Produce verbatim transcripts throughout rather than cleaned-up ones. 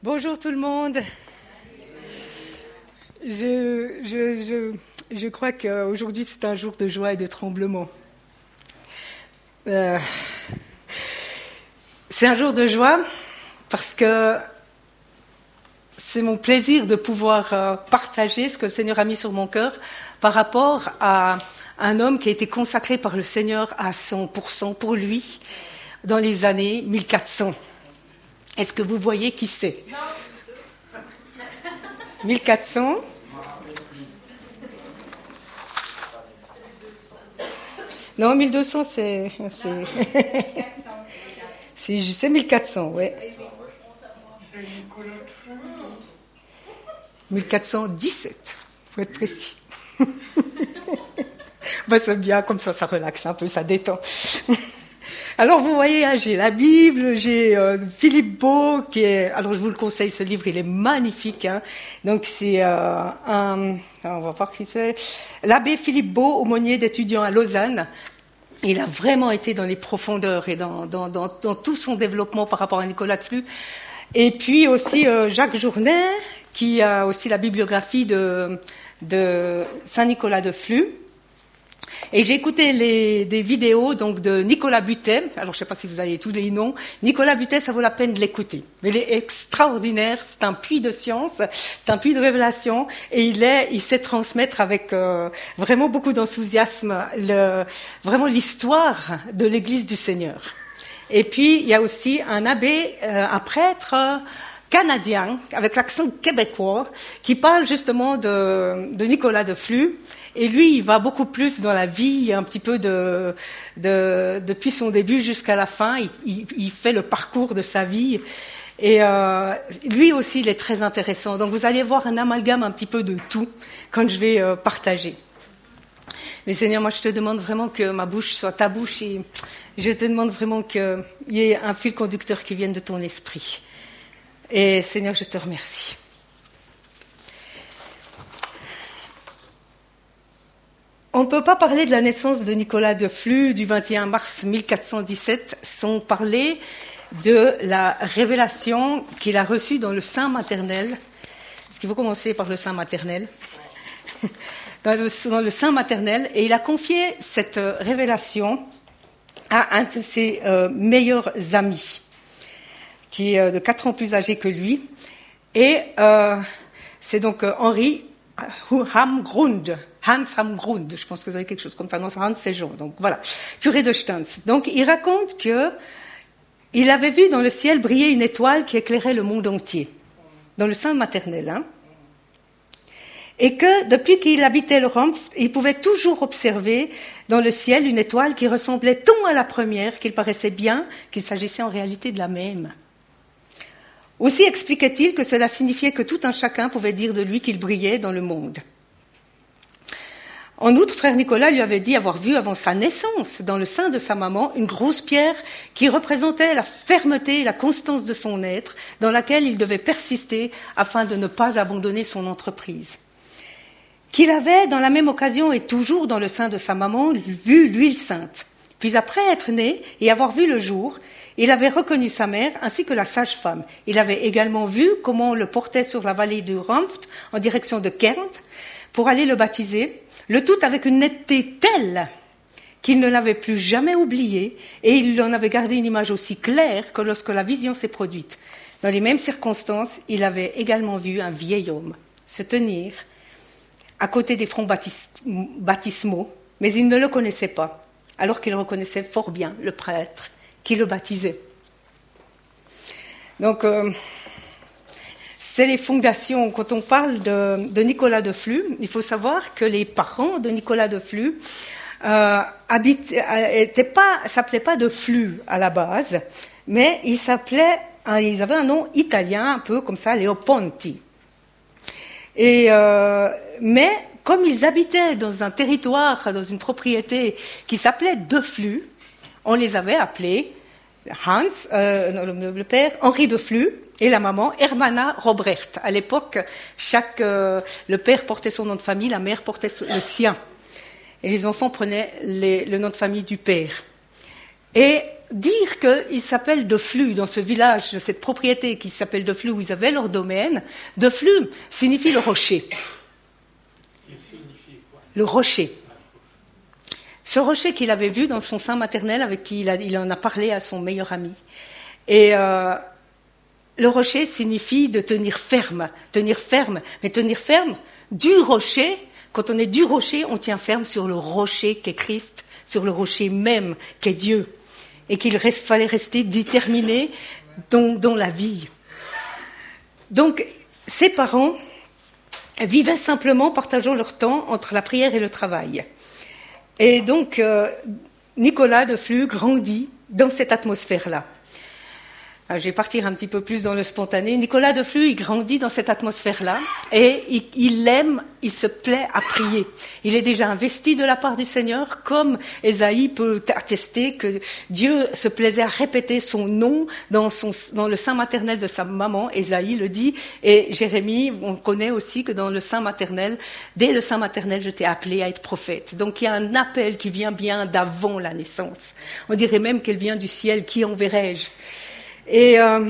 Bonjour tout le monde. Je, je, je, je crois qu'aujourd'hui c'est un jour de joie et de tremblement. Euh, c'est un jour de joie parce que c'est mon plaisir de pouvoir partager ce que le Seigneur a mis sur mon cœur par rapport à un homme qui a été consacré par le Seigneur à cent pour cent pour lui dans les années mille quatre cents. Est-ce que vous voyez qui c'est ? mille quatre cents. Non, mille deux cents, c'est... C'est, c'est, c'est mille quatre cents, oui. mille quatre cent dix-sept, il faut être précis. Ben, c'est bien, comme ça, ça relaxe un peu, ça détend. Alors, vous voyez, hein, j'ai la Bible, j'ai euh, Philippe Beau, qui est... Alors, je vous le conseille, ce livre, il est magnifique. Hein. Donc, c'est euh, un... On va voir qui c'est. L'abbé Philippe Beau, aumônier d'étudiants à Lausanne. Il a vraiment été dans les profondeurs et dans, dans, dans, dans tout son développement par rapport à Nicolas de Flux. Et puis aussi euh, Jacques Journet, qui a aussi la bibliographie de, de Saint-Nicolas de Flux. Et j'ai écouté les, des vidéos donc de Nicolas Butet. Alors, je ne sais pas si vous avez tous les noms. Nicolas Butet, ça vaut la peine de l'écouter. Il est extraordinaire. C'est un puits de science. C'est un puits de révélation. Et il est, il sait transmettre avec euh, vraiment beaucoup d'enthousiasme le, vraiment l'histoire de l'Église du Seigneur. Et puis, il y a aussi un abbé, euh, un prêtre euh, canadien, avec l'accent québécois, qui parle justement de, de Nicolas de Flux. Et lui, il va beaucoup plus dans la vie, un petit peu de, de depuis son début jusqu'à la fin. Il, il, il fait le parcours de sa vie. Et euh, lui aussi, il est très intéressant. Donc, vous allez voir un amalgame un petit peu de tout quand je vais euh, partager. Mais Seigneur, moi, je te demande vraiment que ma bouche soit ta bouche. Et je te demande vraiment qu'il y ait un fil conducteur qui vienne de ton esprit. Et Seigneur, je te remercie. On ne peut pas parler de la naissance de Nicolas de Flux du vingt et un mars mille quatre cent dix-sept sans parler de la révélation qu'il a reçue dans le sein maternel. Est-ce qu'il faut commencer par le sein maternel ? Dans le, dans le sein maternel, et il a confié cette révélation à un de ses euh, meilleurs amis, qui est euh, de quatre ans plus âgé que lui, et euh, c'est donc euh, Henri Hamgrund, Hans Hamgrund, je pense que vous avez quelque chose comme ça, non, c'est Hans, c'est Jean, donc voilà, curé de Stens. Donc il raconte que il avait vu dans le ciel briller une étoile qui éclairait le monde entier, dans le sein maternel, hein, et que depuis qu'il habitait le Rampf, il pouvait toujours observer dans le ciel une étoile qui ressemblait tant à la première qu'il paraissait bien qu'il s'agissait en réalité de la même. Aussi expliquait-il que cela signifiait que tout un chacun pouvait dire de lui qu'il brillait dans le monde. En outre, frère Nicolas lui avait dit avoir vu avant sa naissance, dans le sein de sa maman, une grosse pierre qui représentait la fermeté et la constance de son être, dans laquelle il devait persister afin de ne pas abandonner son entreprise. Qu'il avait, dans la même occasion et toujours dans le sein de sa maman, vu l'huile sainte. Puis après être né et avoir vu le jour, il avait reconnu sa mère ainsi que la sage-femme. Il avait également vu comment on le portait sur la vallée du Rampft en direction de Kern pour aller le baptiser, le tout avec une netteté telle qu'il ne l'avait plus jamais oublié et il en avait gardé une image aussi claire que lorsque la vision s'est produite. Dans les mêmes circonstances, il avait également vu un vieil homme se tenir à côté des fronts baptismaux, mais il ne le connaissait pas, alors qu'il reconnaissait fort bien le prêtre qui le baptisait. Donc, euh, c'est les fondations. Quand on parle de, de Nicolas de Flux, il faut savoir que les parents de Nicolas de Flux euh, habitent, euh, pas, s'appelaient pas de Flux à la base, mais ils s'appelaient, ils avaient un nom italien, un peu comme ça, Leoponti. Et euh, mais comme ils habitaient dans un territoire, dans une propriété qui s'appelait De Flux, on les avait appelés Hans, euh, le, le père Henri de Flux et la maman Hermana Robrecht. À l'époque, chaque euh, le père portait son nom de famille, la mère portait le sien, et les enfants prenaient les, le nom de famille du père. Et dire qu'il s'appelle de Flux, dans ce village, de cette propriété qui s'appelle de Flux, où ils avaient leur domaine, de Flux signifie le rocher. Le rocher. Ce rocher qu'il avait vu dans son sein maternel, avec qui il, a, il en a parlé à son meilleur ami. Et euh, le rocher signifie de tenir ferme, tenir ferme, mais tenir ferme du rocher. Quand on est du rocher, on tient ferme sur le rocher qu'est Christ, sur le rocher même qu'est Dieu, et qu'il reste, fallait rester déterminé dans, dans la vie. Donc, ses parents vivaient simplement partageant leur temps entre la prière et le travail. Et donc, euh, Nicolas de Flux grandit dans cette atmosphère-là. Alors, je vais partir un petit peu plus dans le spontané. Nicolas de Flux, il grandit dans cette atmosphère-là et il, il aime, il se plaît à prier. Il est déjà investi de la part du Seigneur, comme Ésaïe peut attester que Dieu se plaisait à répéter son nom dans, son, dans le sein maternel de sa maman. Ésaïe le dit, et Jérémie, on connaît aussi que dans le sein maternel, dès le sein maternel, je t'ai appelé à être prophète. Donc il y a un appel qui vient bien d'avant la naissance. On dirait même qu'elle vient du ciel, qui enverrai-je ? Et, euh,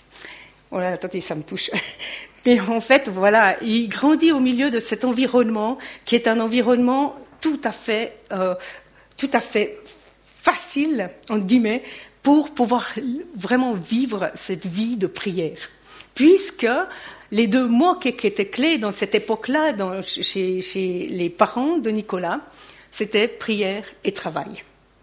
oh là, attendez, ça me touche. Mais en fait, voilà, il grandit au milieu de cet environnement qui est un environnement tout à fait, euh, tout à fait facile, entre guillemets, pour pouvoir vraiment vivre cette vie de prière. Puisque les deux mots qui, qui étaient clés dans cette époque-là, dans, chez, chez les parents de Nicolas, c'était prière et travail.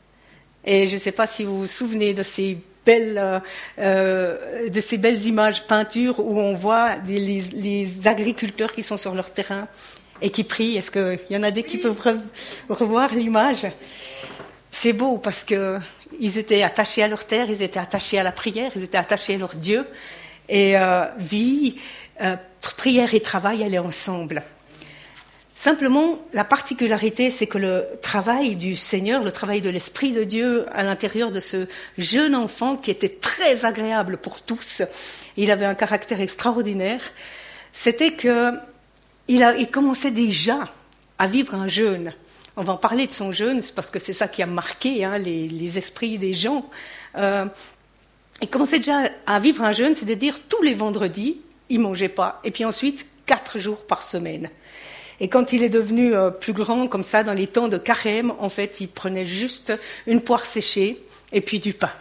Et je ne sais pas si vous vous souvenez de ces Belles, euh, de ces belles images peintures où on voit des, les, les agriculteurs qui sont sur leur terrain et qui prient. Est-ce qu'il y en a des qui peuvent revoir l'image ? C'est beau parce qu'ils étaient attachés à leur terre, ils étaient attachés à la prière, ils étaient attachés à leur Dieu. Et euh, vie, euh, prière et travail allaient ensemble. Simplement, la particularité, c'est que le travail du Seigneur, le travail de l'Esprit de Dieu à l'intérieur de ce jeune enfant qui était très agréable pour tous, il avait un caractère extraordinaire, c'était qu'il a, il commençait déjà à vivre un jeûne. On va en parler de son jeûne, c'est parce que c'est ça qui a marqué hein, les, les esprits des gens. Euh, il commençait déjà à vivre un jeûne, c'est-à-dire tous les vendredis, il ne mangeait pas, et puis ensuite quatre jours par semaine. Et quand il est devenu euh, plus grand, comme ça, dans les temps de carême, en fait, il prenait juste une poire séchée et puis du pain.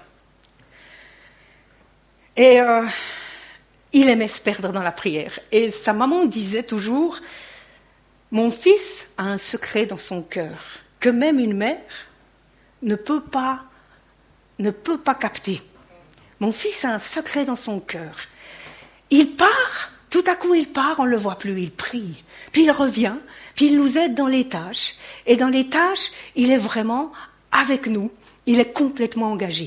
Et euh, il aimait se perdre dans la prière. Et sa maman disait toujours, « Mon fils a un secret dans son cœur que même une mère ne peut pas, ne peut pas capter. Mon fils a un secret dans son cœur. Il part, tout à coup il part, on ne le voit plus, il prie. Puis il revient, puis il nous aide dans les tâches. Et dans les tâches, il est vraiment avec nous. Il est complètement engagé.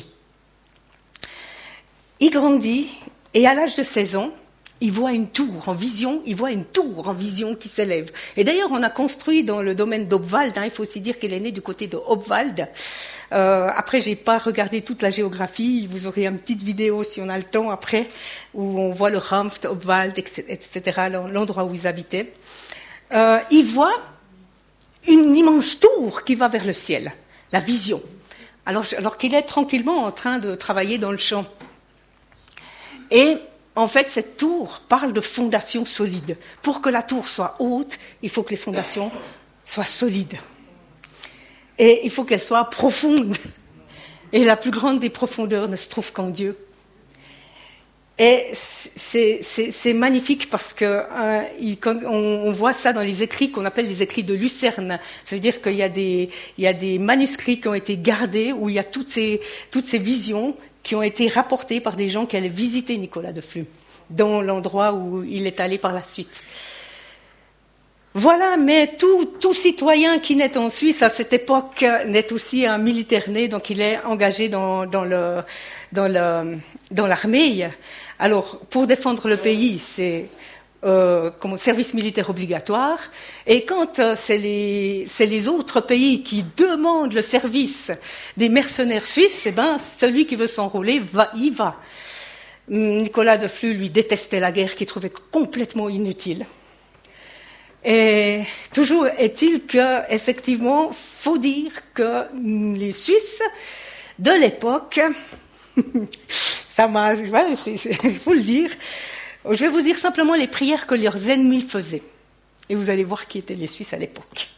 Il grandit, et à l'âge de seize ans, il voit une tour en vision, il voit une tour en vision qui s'élève. Et d'ailleurs, on a construit dans le domaine d'Obwald, hein, il faut aussi dire qu'il est né du côté de Obwald. Euh, après, j'ai pas regardé toute la géographie, vous aurez une petite vidéo si on a le temps après, où on voit le Ramft, Obwald, et cetera, l'endroit où ils habitaient. Euh, il voit une immense tour qui va vers le ciel, la vision, alors, alors qu'il est tranquillement en train de travailler dans le champ. Et en fait, cette tour parle de fondations solides. Pour que la tour soit haute, il faut que les fondations soient solides. Et il faut qu'elles soient profondes. Et la plus grande des profondeurs ne se trouve qu'en Dieu. Et c'est, c'est, c'est magnifique parce que euh, il, quand on, on voit ça dans les écrits qu'on appelle les écrits de Lucerne. Ça veut dire qu'il y a des, il y a des manuscrits qui ont été gardés où il y a toutes ces, toutes ces visions qui ont été rapportées par des gens qui allaient visiter Nicolas de Flux dans l'endroit où il est allé par la suite. Voilà, mais tout, tout citoyen qui naît en Suisse à cette époque naît aussi un militaire né, donc il est engagé dans, dans, le, dans, le, dans l'armée. Alors, pour défendre le pays, c'est euh, comme service militaire obligatoire. Et quand euh, c'est, les, c'est les autres pays qui demandent le service des mercenaires suisses, eh ben, celui qui veut s'enrôler va, y va. Nicolas de Flux, lui, détestait la guerre qu'il trouvait complètement inutile. Et toujours est-il qu'effectivement, il faut dire que les Suisses de l'époque. Ça m'a, voilà, il faut le dire. Je vais vous dire simplement les prières que leurs ennemis faisaient. Et vous allez voir qui étaient les Suisses à l'époque.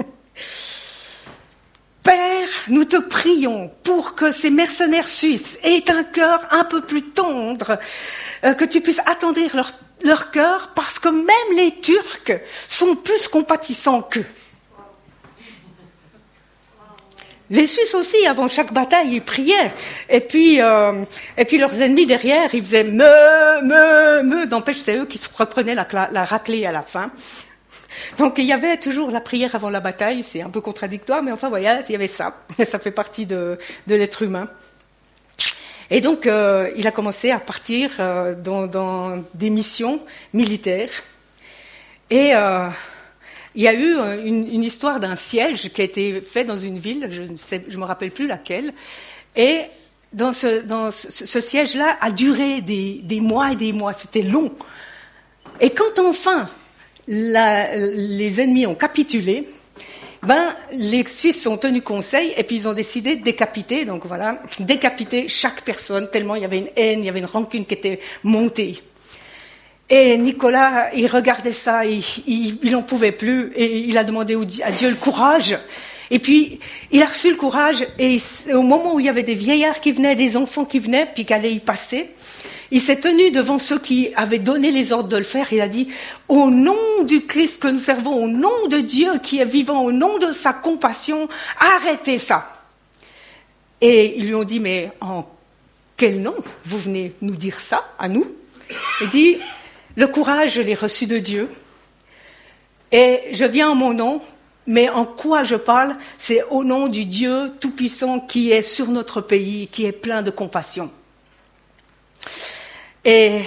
Père, nous te prions pour que ces mercenaires suisses aient un cœur un peu plus tendre, euh, que tu puisses attendrir leur, leur cœur, parce que même les Turcs sont plus compatissants qu'eux. Les Suisses aussi, avant chaque bataille, ils priaient. Et puis, euh, et puis leurs ennemis derrière, ils faisaient me, me, me. N'empêche, c'est eux qui se reprenaient la, la raclée à la fin. Donc il y avait toujours la prière avant la bataille. C'est un peu contradictoire, mais enfin, voilà, il y avait ça. Ça fait partie de, de l'être humain. Et donc, euh, il a commencé à partir euh, dans, dans des missions militaires. Et euh, il y a eu une, une histoire d'un siège qui a été fait dans une ville, je ne sais, je me rappelle plus laquelle, et dans ce, dans ce, ce siège-là a duré des, des mois et des mois, c'était long. Et quand enfin la, les ennemis ont capitulé, ben les Suisses ont tenu conseil et puis ils ont décidé de décapiter, donc voilà, décapiter chaque personne tellement il y avait une haine, il y avait une rancune qui était montée. Et Nicolas, il regardait ça, il, il, il en pouvait plus, et il a demandé à Dieu le courage. Et puis, il a reçu le courage, et au moment où il y avait des vieillards qui venaient, des enfants qui venaient, puis qui allaient y passer, il s'est tenu devant ceux qui avaient donné les ordres de le faire, il a dit, au nom du Christ que nous servons, au nom de Dieu qui est vivant, au nom de sa compassion, arrêtez ça. Et ils lui ont dit, mais en quel nom vous venez nous dire ça, à nous? Il dit, le courage, je l'ai reçu de Dieu, et je viens en mon nom, mais en quoi je parle? C'est au nom du Dieu Tout-Puissant qui est sur notre pays, qui est plein de compassion. Et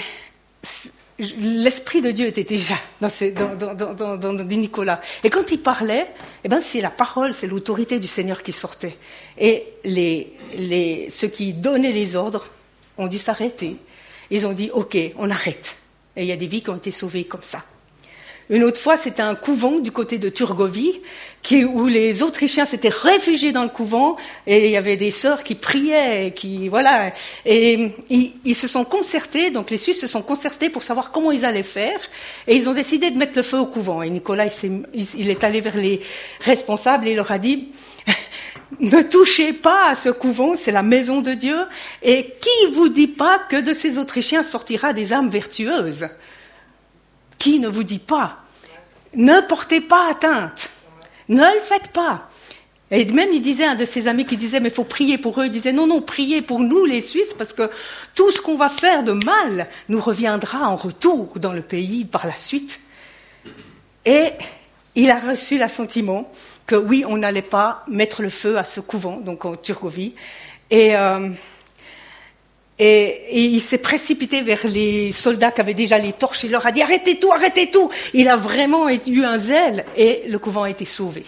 l'Esprit de Dieu était déjà dans, ces, dans, dans, dans, dans, dans, dans Nicolas. Et quand il parlait, eh ben c'est la parole, c'est l'autorité du Seigneur qui sortait. Et les, les, ceux qui donnaient les ordres ont dû s'arrêter. Ils ont dit, OK, on arrête. Et il y a des vies qui ont été sauvées comme ça. Une autre fois, c'était un couvent du côté de Turgovie, qui, où les Autrichiens s'étaient réfugiés dans le couvent, et il y avait des sœurs qui priaient, et qui, voilà, et ils, ils se sont concertés, donc les Suisses se sont concertés pour savoir comment ils allaient faire, et ils ont décidé de mettre le feu au couvent. Et Nicolas, il, s'est, il, il est allé vers les responsables et il leur a dit, ne touchez pas à ce couvent, c'est la maison de Dieu, et qui vous dit pas que de ces Autrichiens sortira des âmes vertueuses? Qui ne vous dit pas? Ne portez pas atteinte, ne le faites pas. Et même il disait, un de ses amis qui disait, mais il faut prier pour eux, il disait, non, non, priez pour nous les Suisses, parce que tout ce qu'on va faire de mal nous reviendra en retour dans le pays par la suite. Et il a reçu l'assentiment que oui, on n'allait pas mettre le feu à ce couvent, donc en Turgovie. Et, euh, et, et il s'est précipité vers les soldats qui avaient déjà les torches. Il leur a dit « Arrêtez tout, arrêtez tout !» Il a vraiment eu un zèle et le couvent a été sauvé.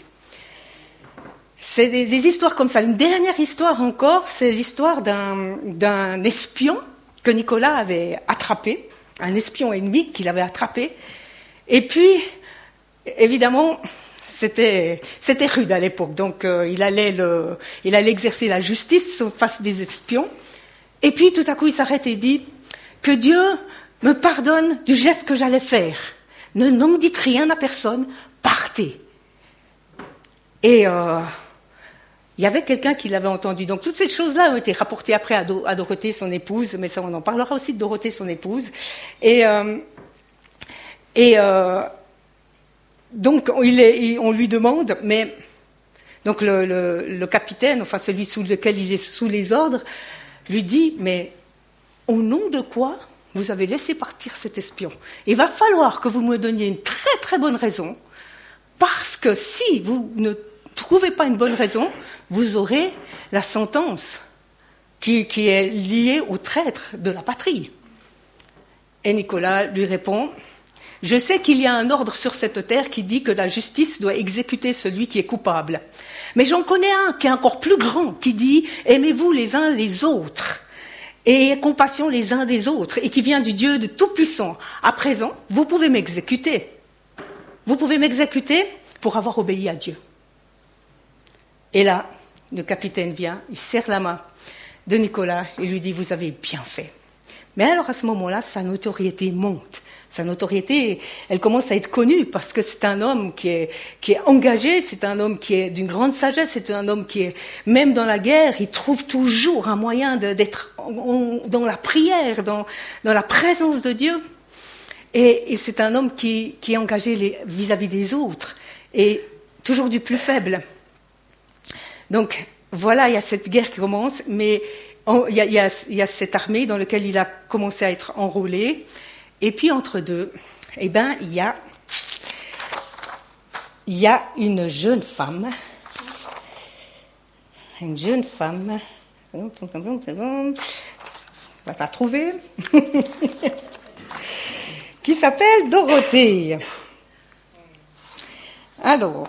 C'est des, des histoires comme ça. Une dernière histoire encore, c'est l'histoire d'un, d'un espion que Nicolas avait attrapé, un espion ennemi qu'il avait attrapé. Et puis, évidemment... C'était, c'était rude à l'époque, donc euh, il, allait le, il allait exercer la justice face des espions. Et puis tout à coup il s'arrête et dit « Que Dieu me pardonne du geste que j'allais faire. Ne n'en dites rien à personne, partez. » Et euh, il y avait quelqu'un qui l'avait entendu. Donc toutes ces choses-là ont été rapportées après à, Do, à Dorothée, son épouse, mais ça on en parlera aussi de Dorothée, son épouse. Et... Euh, et euh, Donc, il est, on lui demande, mais donc le, le, le capitaine, enfin celui sous lequel il est sous les ordres, lui dit, mais au nom de quoi vous avez laissé partir cet espion? Il va falloir que vous me donniez une très très bonne raison, parce que si vous ne trouvez pas une bonne raison, vous aurez la sentence qui, qui est liée au traître de la patrie. Et Nicolas lui répond, je sais qu'il y a un ordre sur cette terre qui dit que la justice doit exécuter celui qui est coupable. Mais j'en connais un qui est encore plus grand, qui dit « Aimez-vous les uns les autres et ayez compassion les uns des autres » et qui vient du Dieu de Tout-Puissant. À présent, vous pouvez m'exécuter. Vous pouvez m'exécuter pour avoir obéi à Dieu. Et là, le capitaine vient, il serre la main de Nicolas et lui dit « Vous avez bien fait ». Mais alors à ce moment-là, sa notoriété monte. Sa notoriété, elle commence à être connue parce que c'est un homme qui est, qui est engagé, c'est un homme qui est d'une grande sagesse, c'est un homme qui est, même dans la guerre, il trouve toujours un moyen de, d'être en, dans la prière, dans, dans la présence de Dieu. Et, et c'est un homme qui, qui est engagé les, vis-à-vis des autres et toujours du plus faible. Donc voilà, il y a cette guerre qui commence, mais on, il, y a, il, y a, il y a cette armée dans laquelle il a commencé à être enrôlé. Et puis entre deux, eh ben, il y a, il y a une jeune femme, une jeune femme, on va la trouver, qui s'appelle Dorothée. Alors,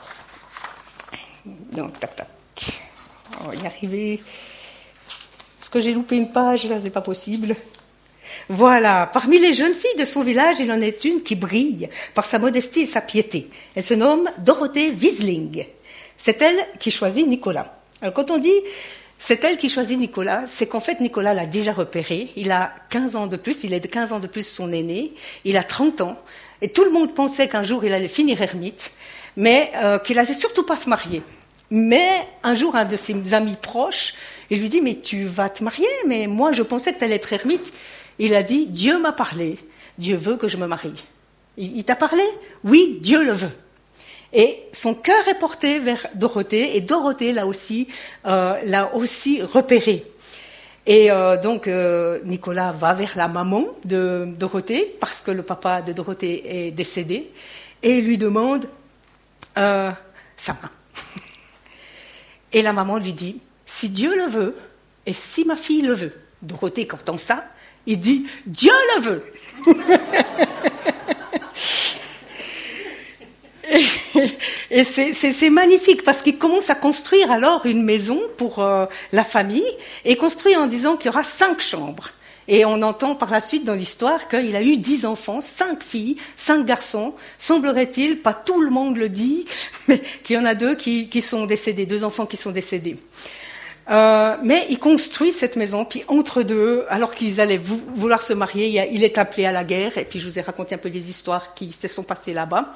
donc, tac, tac, on va y arriver. Est-ce que j'ai loupé une page? Là, c'est pas possible. Voilà, parmi les jeunes filles de son village, il en est une qui brille par sa modestie et sa piété. Elle se nomme Dorothée Wiesling. C'est elle qui choisit Nicolas. Alors quand on dit c'est elle qui choisit Nicolas, c'est qu'en fait Nicolas l'a déjà repéré. Il a quinze ans de plus, il est de quinze ans de plus son aîné, il a trente ans. Et tout le monde pensait qu'un jour il allait finir ermite, mais euh, qu'il n'allait surtout pas se marier. Mais un jour, un de ses amis proches, il lui dit « Mais tu vas te marier, mais moi je pensais que tu allais être ermite. » Il a dit, Dieu m'a parlé, Dieu veut que je me marie. Il, il t'a parlé? Oui, Dieu le veut. Et son cœur est porté vers Dorothée, et Dorothée l'a aussi, euh, l'a aussi repéré. Et euh, donc, euh, Nicolas va vers la maman de Dorothée, parce que le papa de Dorothée est décédé, et lui demande euh, sa main. Et la maman lui dit, si Dieu le veut, et si ma fille le veut. Dorothée, quand entend ça, il dit « Dieu le veut !» Et, et c'est, c'est, c'est magnifique parce qu'il commence à construire alors une maison pour euh, la famille et construit en disant qu'il y aura cinq chambres. Et on entend par la suite dans l'histoire qu'il a eu dix enfants, cinq filles, cinq garçons. Semblerait-il, pas tout le monde le dit, mais qu'il y en a deux qui, qui sont décédés, deux enfants qui sont décédés. Euh, mais il construit cette maison, puis entre deux, alors qu'ils allaient vou- vouloir se marier, il, a, il est appelé à la guerre, et puis je vous ai raconté un peu des histoires qui se sont passées là-bas.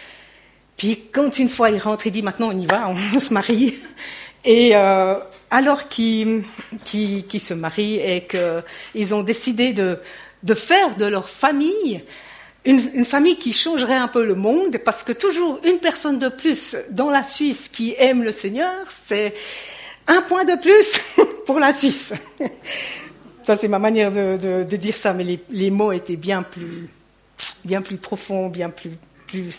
Puis quand une fois il rentre, il dit maintenant on y va, on, on se marie. Et euh, alors qu'ils, qu'ils, qu'ils se marient et qu'ils ont décidé de, de faire de leur famille une, une famille qui changerait un peu le monde, parce que toujours une personne de plus dans la Suisse qui aime le Seigneur, c'est un point de plus pour la Suisse. Ça, c'est ma manière de, de, de dire ça, mais les, les mots étaient bien plus, bien plus profonds, bien plus, plus,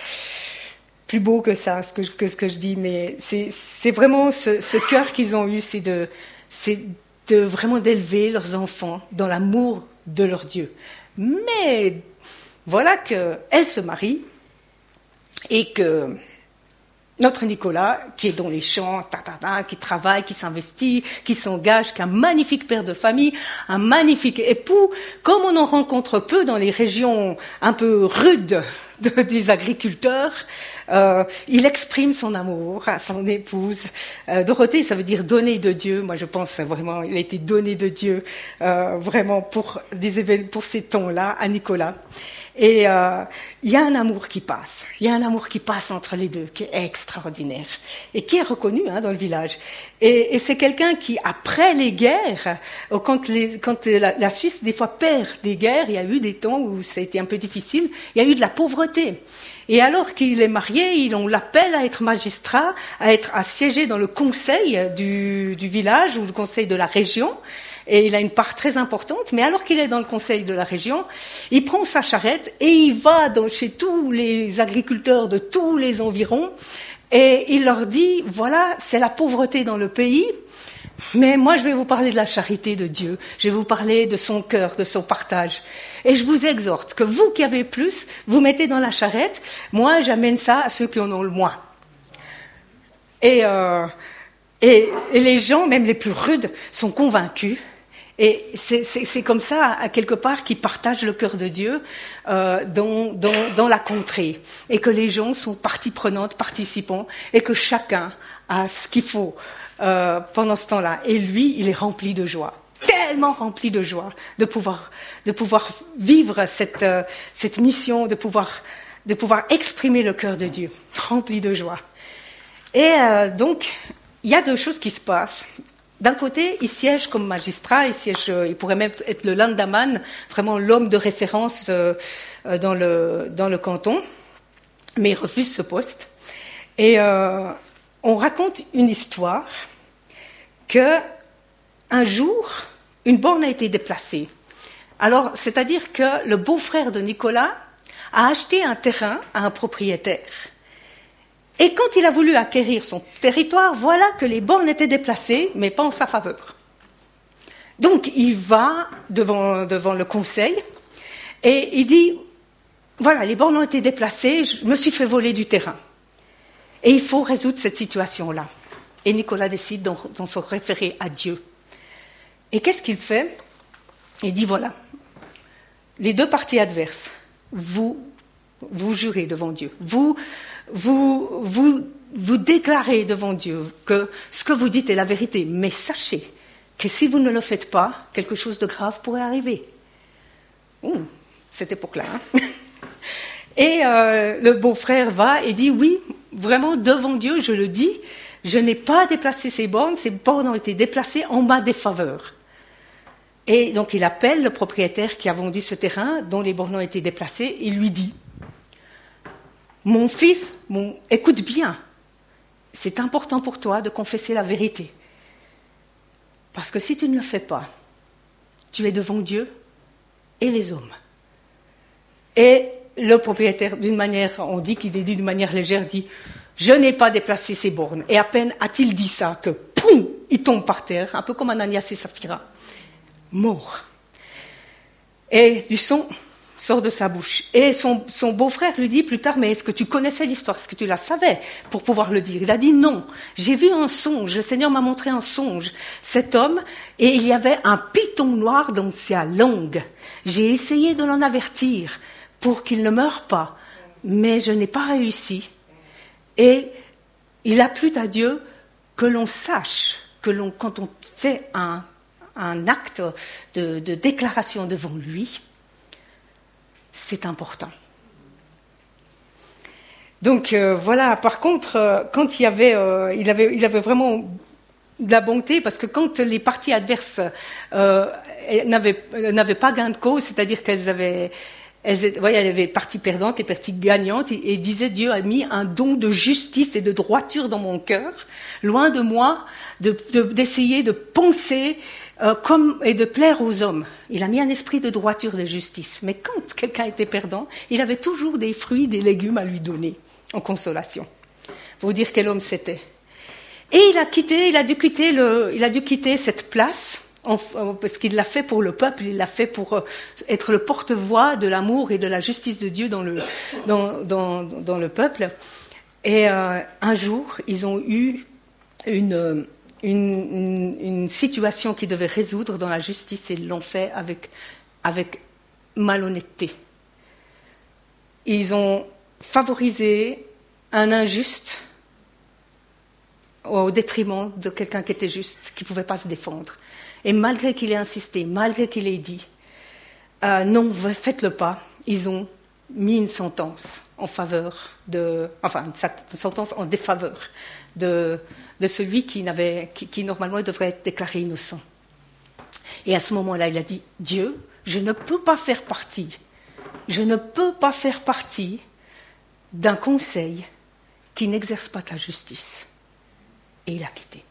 plus beaux que ça, ce que, que ce que je dis. Mais c'est, c'est vraiment ce, ce cœur qu'ils ont eu, c'est de, c'est de vraiment d'élever leurs enfants dans l'amour de leur Dieu. Mais voilà qu'elle se marie et que notre Nicolas, qui est dans les champs, ta, ta, ta, qui travaille, qui s'investit, qui s'engage, qui est un magnifique père de famille, un magnifique époux, comme on en rencontre peu dans les régions un peu rudes de, des agriculteurs, euh, il exprime son amour à son épouse. Euh, Dorothée, ça veut dire donner de Dieu. Moi, je pense vraiment, il a été donné de Dieu, euh, vraiment pour des événements, pour ces temps-là, à Nicolas. Et euh, il y a un amour qui passe, il y a un amour qui passe entre les deux, qui est extraordinaire et qui est reconnu hein, dans le village. Et, et c'est quelqu'un qui, après les guerres, quand, les, quand la, la Suisse des fois perd des guerres, il y a eu des temps où ça a été un peu difficile, il y a eu de la pauvreté. Et alors qu'il est marié, on l'appelle à être magistrat, à être à siéger dans le conseil du, du village ou le conseil de la région. Et il a une part très importante, mais alors qu'il est dans le conseil de la région, il prend sa charrette et il va dans, chez tous les agriculteurs de tous les environs et il leur dit, voilà, c'est la pauvreté dans le pays, mais moi je vais vous parler de la charité de Dieu, je vais vous parler de son cœur, de son partage. Et je vous exhorte que vous qui avez plus, vous mettez dans la charrette, moi j'amène ça à ceux qui en ont le moins. Et, euh, et, et les gens, même les plus rudes, sont convaincus. Et c'est, c'est, c'est comme ça, à quelque part, qu'ils partagent le cœur de Dieu euh, dans, dans, dans la contrée. Et que les gens sont partie prenante, participants, et que chacun à ce qu'il faut euh, pendant ce temps-là. Et lui, il est rempli de joie, tellement rempli de joie de pouvoir, de pouvoir vivre cette, euh, cette mission, de pouvoir, de pouvoir exprimer le cœur de Dieu, rempli de joie. Et euh, donc, il y a deux choses qui se passent. D'un côté, il siège comme magistrat, il, siège, il pourrait même être le landamman, vraiment l'homme de référence euh, dans, le, dans le canton, mais il refuse ce poste. Et euh, on raconte une histoire que un jour, une borne a été déplacée. Alors, c'est-à-dire que le beau-frère de Nicolas a acheté un terrain à un propriétaire. Et quand il a voulu acquérir son territoire, voilà que les bornes étaient déplacées, mais pas en sa faveur. Donc, il va devant, devant le conseil et il dit, voilà, les bornes ont été déplacées, je me suis fait voler du terrain. Et il faut résoudre cette situation-là. Et Nicolas décide d'en, d'en se référer à Dieu. Et qu'est-ce qu'il fait? Il dit, voilà, les deux parties adverses, vous, vous jurez devant Dieu, vous... Vous, vous, vous déclarez devant Dieu que ce que vous dites est la vérité, mais sachez que si vous ne le faites pas, quelque chose de grave pourrait arriver. Ouh, cette époque-là. Hein. Et euh, le beau-frère va et dit, oui, vraiment, devant Dieu, je le dis, je n'ai pas déplacé ces bornes, ces bornes ont été déplacées en ma défaveur. Et donc il appelle le propriétaire qui a vendu ce terrain, dont les bornes ont été déplacées, il lui dit, mon fils, mon... écoute bien, c'est important pour toi de confesser la vérité. Parce que si tu ne le fais pas, tu es devant Dieu et les hommes. Et le propriétaire, d'une manière, on dit qu'il est dit d'une manière légère, dit « Je n'ai pas déplacé ces bornes ». Et à peine a-t-il dit ça que, poum, il tombe par terre, un peu comme Ananias et Saphira, mort. Et du son sort de sa bouche. Et son, son beau-frère lui dit plus tard, mais est-ce que tu connaissais l'histoire? Est-ce que tu la savais pour pouvoir le dire? Il a dit non. J'ai vu un songe. Le Seigneur m'a montré un songe. Cet homme, et il y avait un python noir dans sa langue. J'ai essayé de l'en avertir pour qu'il ne meure pas, mais je n'ai pas réussi. Et il a plu à Dieu que l'on sache que l'on, quand on fait un, un acte de, de déclaration devant lui, c'est important. Donc euh, voilà, par contre, euh, quand il y avait, euh, il avait, il avait vraiment de la bonté, parce que quand les parties adverses euh, n'avaient, n'avaient pas gain de cause, c'est-à-dire qu'elles avaient, elles, ouais, elles avaient partie perdante et partie gagnante, et, et disait Dieu a mis un don de justice et de droiture dans mon cœur, loin de moi, de, de, d'essayer de penser Euh, comme, et de plaire aux hommes. Il a mis un esprit de droiture, de justice. Mais quand quelqu'un était perdant, il avait toujours des fruits, des légumes à lui donner, en consolation. Pour vous dire quel homme c'était. Et il a quitté, il a dû quitter, le, il a dû quitter cette place, en, parce qu'il l'a fait pour le peuple, il l'a fait pour euh, être le porte-voix de l'amour et de la justice de Dieu dans le, dans, dans, dans le peuple. Et euh, un jour, ils ont eu une... Une, une, une situation qu'ils devaient résoudre dans la justice et ils l'ont fait avec, avec malhonnêteté. Ils ont favorisé un injuste au détriment de quelqu'un qui était juste, qui ne pouvait pas se défendre. Et malgré qu'il ait insisté, malgré qu'il ait dit euh, non, faites-le pas, ils ont mis une sentence en faveur de, enfin une sentence en défaveur de de celui qui, n'avait, qui, qui normalement devrait être déclaré innocent. Et à ce moment-là, il a dit, Dieu, je ne peux pas faire partie, je ne peux pas faire partie d'un conseil qui n'exerce pas ta justice. Et il a quitté.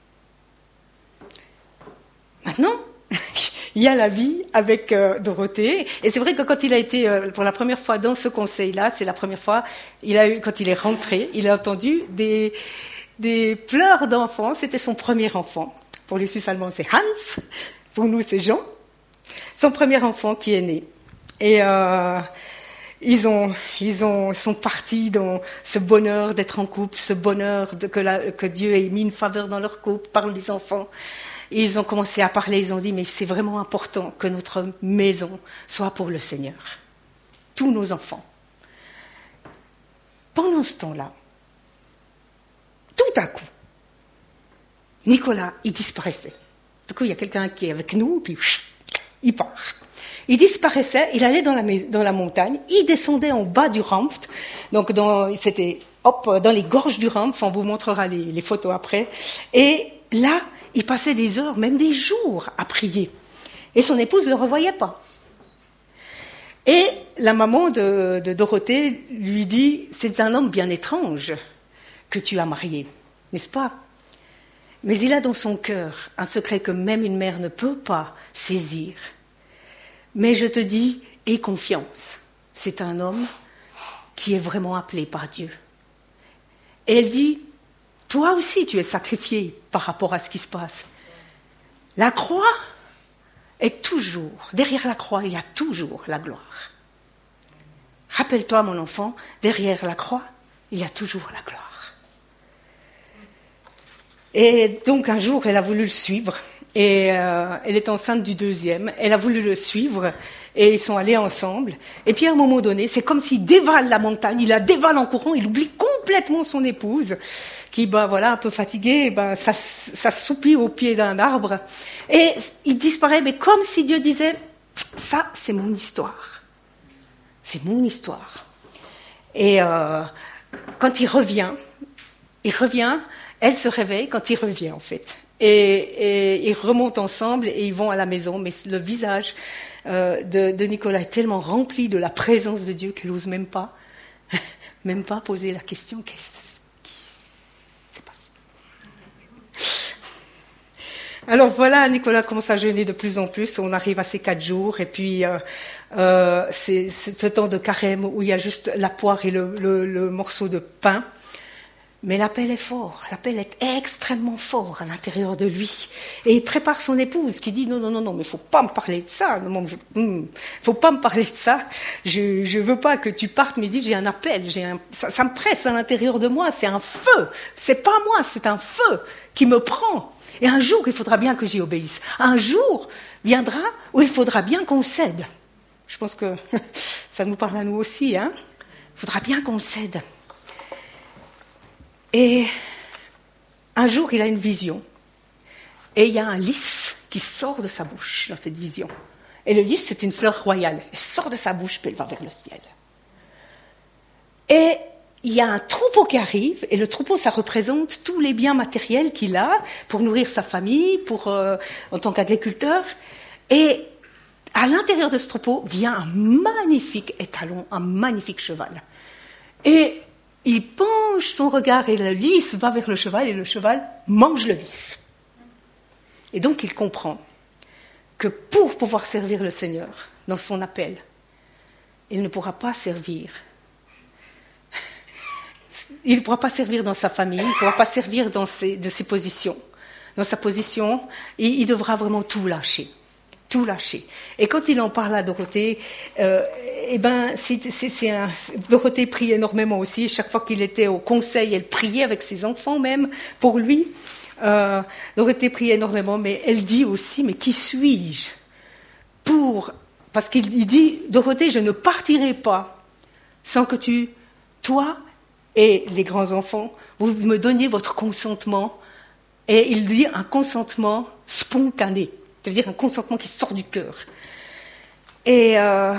Maintenant, il y a la vie avec euh, Dorothée. Et c'est vrai que quand il a été euh, pour la première fois dans ce conseil-là, c'est la première fois, il a eu, quand il est rentré, il a entendu des... des pleurs d'enfants. C'était son premier enfant. Pour les Suisses allemands, c'est Hans. Pour nous, c'est Jean. Son premier enfant qui est né. Et euh, ils, ont, ils ont, sont partis dans ce bonheur d'être en couple, ce bonheur de, que, la, que Dieu ait mis une faveur dans leur couple par les enfants. Et ils ont commencé à parler. Ils ont dit, mais c'est vraiment important que notre maison soit pour le Seigneur. Tous nos enfants. Pendant ce temps-là, tout à coup, Nicolas, il disparaissait. Du coup, il y a quelqu'un qui est avec nous, puis il part. Il disparaissait, il allait dans la, dans la montagne, il descendait en bas du Ranft, donc dans, c'était hop, dans les gorges du Ranft, on vous montrera les, les photos après, et là, il passait des heures, même des jours à prier, et son épouse ne le revoyait pas. Et la maman de, de Dorothée lui dit, c'est un homme bien étrange que tu as marié, n'est-ce pas ? Mais il a dans son cœur un secret que même une mère ne peut pas saisir. Mais je te dis, aie confiance, c'est un homme qui est vraiment appelé par Dieu. Et elle dit, toi aussi tu es sacrifié par rapport à ce qui se passe. La croix est toujours, derrière la croix, il y a toujours la gloire. Rappelle-toi, mon enfant, derrière la croix, il y a toujours la gloire. Et donc un jour, elle a voulu le suivre. Et euh, elle est enceinte du deuxième. Elle a voulu le suivre et ils sont allés ensemble. Et puis à un moment donné, c'est comme s'il dévale la montagne. Il la dévale en courant. Il oublie complètement son épouse, qui, ben voilà, un peu fatiguée, ben ça, ça soupit au pied d'un arbre. Et il disparaît, mais comme si Dieu disait, ça, c'est mon histoire. C'est mon histoire. Et euh, quand il revient, il revient. Elle se réveille quand il revient, en fait. Et, et ils remontent ensemble et ils vont à la maison. Mais le visage euh, de, de Nicolas est tellement rempli de la présence de Dieu qu'elle n'ose même pas, même pas poser la question, qu'est-ce qui s'est passé ? Alors voilà, Nicolas commence à jeûner de plus en plus. On arrive à ces quatre jours. Et puis, euh, euh, c'est, c'est ce temps de carême où il y a juste la poire et le, le, le morceau de pain. Mais l'appel est fort, l'appel est extrêmement fort à l'intérieur de lui. Et il prépare son épouse qui dit non, non, non, non, mais il ne faut pas me parler de ça. Il ne faut pas me parler de ça. Je ne veux pas que tu partes, mais dis j'ai un appel, j'ai un, ça, ça me presse à l'intérieur de moi, c'est un feu. C'est pas moi, c'est un feu qui me prend. Et un jour, il faudra bien que j'y obéisse. Un jour viendra où il faudra bien qu'on cède. Je pense que ça nous parle à nous aussi, hein. Il faudra bien qu'on cède. Et un jour, il a une vision. Et il y a un lys qui sort de sa bouche dans cette vision. Et le lys, c'est une fleur royale. Elle sort de sa bouche, puis elle va vers le ciel. Et il y a un troupeau qui arrive. Et le troupeau, ça représente tous les biens matériels qu'il a pour nourrir sa famille, pour, euh, en tant qu'agriculteur. Et à l'intérieur de ce troupeau vient un magnifique étalon, un magnifique cheval. Et il penche son regard et le lys va vers le cheval et le cheval mange le lys. Et donc il comprend que pour pouvoir servir le Seigneur dans son appel, il ne pourra pas servir. Il ne pourra pas servir dans sa famille, il ne pourra pas servir dans ses, de ses positions. Dans sa position, il, il devra vraiment tout lâcher. Tout lâcher. Et quand il en parle à Dorothée, euh, eh ben, c'est, c'est, c'est un, Dorothée prie énormément aussi. Chaque fois qu'il était au conseil, elle priait avec ses enfants même pour lui. Euh, Dorothée prie énormément, mais elle dit aussi, mais qui suis-je pour... Parce qu'il dit, Dorothée, je ne partirai pas sans que tu, toi et les grands-enfants, vous me donniez votre consentement. Et il dit un consentement spontané. C'est-à-dire un consentement qui sort du cœur. Et euh,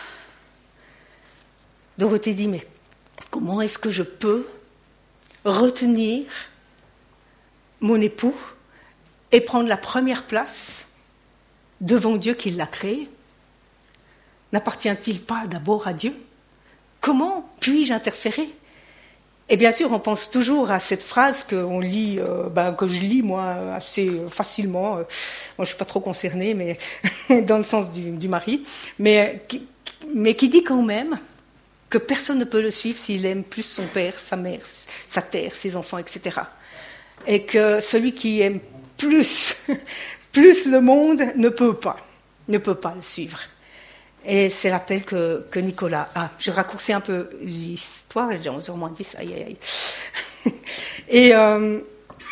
Dorothée dit, mais comment est-ce que je peux retenir mon époux et prendre la première place devant Dieu qui l'a créé ? N'appartient-il pas d'abord à Dieu ? Comment puis-je interférer ? Et bien sûr, on pense toujours à cette phrase que, on lit, euh, ben, que je lis, moi, assez facilement. Moi, je ne suis pas trop concernée, mais dans le sens du, du mari. Mais qui, mais qui dit quand même que personne ne peut le suivre s'il aime plus son père, sa mère, sa terre, ses enfants, et cetera. Et que celui qui aime plus, plus le monde ne peut pas, ne peut pas le suivre. Et c'est l'appel que, que Nicolas a. Je raccourcis un peu l'histoire, j'ai onze heures moins dix, aïe aïe aïe. Et euh,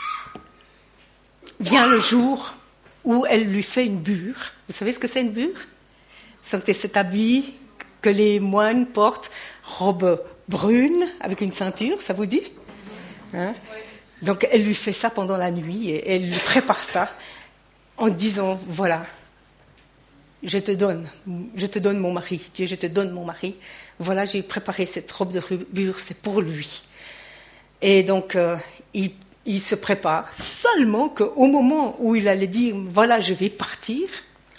vient le jour où elle lui fait une bure. Vous savez ce que c'est une bure ? C'est cet habit que les moines portent, robe brune avec une ceinture, ça vous dit ? Hein ? Donc elle lui fait ça pendant la nuit et elle lui prépare ça en disant, voilà, je te donne, je te donne mon mari, Dieu, je te donne mon mari. Voilà, j'ai préparé cette robe de rubure, c'est pour lui. Et donc, euh, il, il se prépare, seulement qu'au moment où il allait dire, voilà, je vais partir,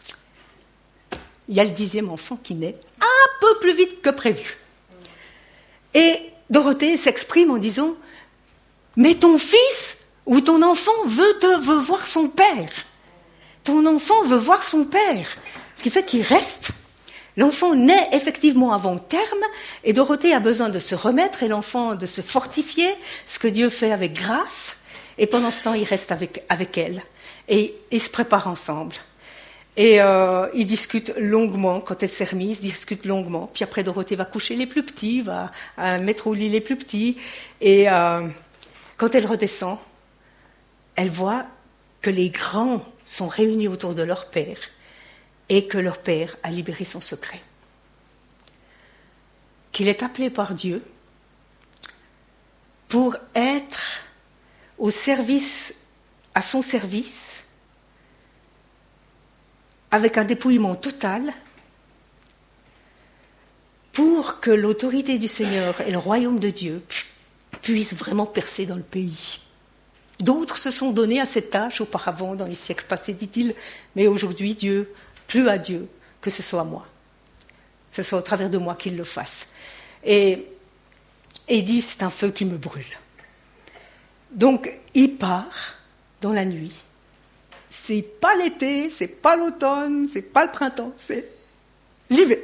il y a le dixième enfant qui naît un peu plus vite que prévu. Et Dorothée s'exprime en disant, mais ton fils ou ton enfant veut, te, veut voir son père. Ton enfant veut voir son père. Ce qui fait qu'il reste. L'enfant naît effectivement avant terme et Dorothée a besoin de se remettre et l'enfant de se fortifier, ce que Dieu fait avec grâce. Et pendant ce temps, il reste avec, avec elle. Et ils se préparent ensemble. Et euh, ils discutent longuement, quand elle s'est remise, ils discutent longuement. Puis après, Dorothée va coucher les plus petits, va euh, mettre au lit les plus petits. Et euh, quand elle redescend, elle voit que les grands sont réunis autour de leur père et que leur père a libéré son secret. Qu'il est appelé par Dieu pour être au service, à son service, avec un dépouillement total, pour que l'autorité du Seigneur et le royaume de Dieu puissent vraiment percer dans le pays. D'autres se sont donnés à cette tâche auparavant, dans les siècles passés, dit-il, mais aujourd'hui, Dieu, plus à Dieu que ce soit moi. Que ce soit au travers de moi qu'il le fasse. Et, et il dit, c'est un feu qui me brûle. Donc, il part dans la nuit. C'est pas l'été, c'est pas l'automne, c'est pas le printemps, c'est l'hiver.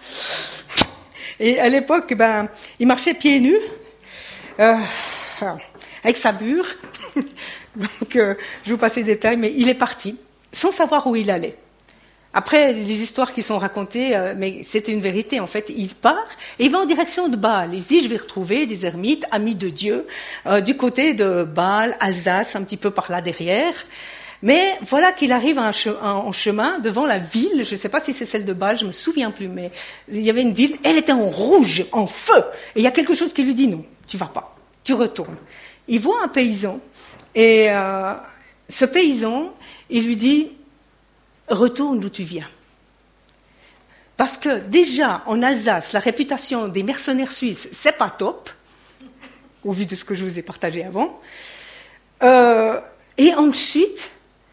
Et à l'époque, ben, il marchait pieds nus, euh, avec sa bure. Donc, euh, je vous passe les détails, mais il est parti, sans savoir où il allait. Après, les histoires qui sont racontées, euh, mais c'était une vérité, en fait. Il part et il va en direction de Bâle. Il se dit, je vais retrouver des ermites, amis de Dieu, euh, du côté de Bâle, Alsace, un petit peu par là derrière. Mais voilà qu'il arrive en chemin devant la ville, je ne sais pas si c'est celle de Bâle, je ne me souviens plus, mais il y avait une ville, elle était en rouge, en feu. Et il y a quelque chose qui lui dit, non, tu ne vas pas, tu retournes. Il voit un paysan, et euh, ce paysan, il lui dit, retourne d'où tu viens. Parce que déjà, en Alsace, la réputation des mercenaires suisses, c'est pas top, au vu de ce que je vous ai partagé avant. Euh, et ensuite,